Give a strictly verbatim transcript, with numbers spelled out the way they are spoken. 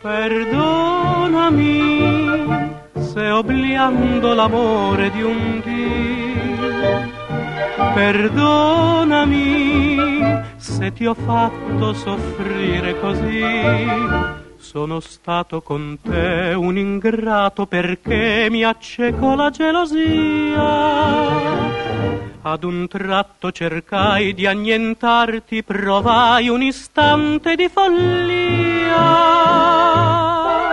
Perdonami se obliando l'amore di un dì, perdonami se ti ho fatto soffrire così. Sono stato con te un ingrato perché mi accecò la gelosia. Ad un tratto cercai di annientarti, provai un istante di follia.